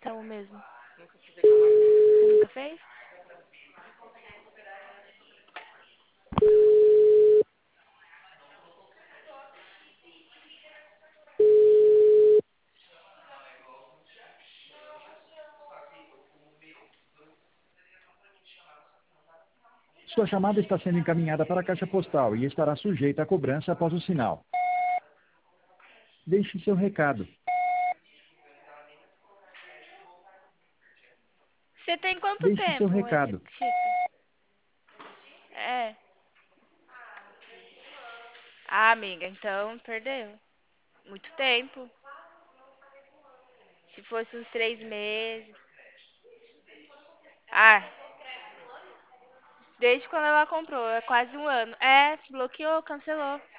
cartão mesmo. Nunca fiz aquela vez. Você nunca fez? Sua chamada está sendo encaminhada para a caixa postal e estará sujeita a cobrança após o sinal. Deixe seu recado. Você tem quanto Deixe seu tempo esse recado. chip? É. Ah, amiga, então perdeu. Muito tempo. Se fosse uns 3 meses. Ah, desde quando ela comprou, é quase um ano. É, bloqueou, cancelou.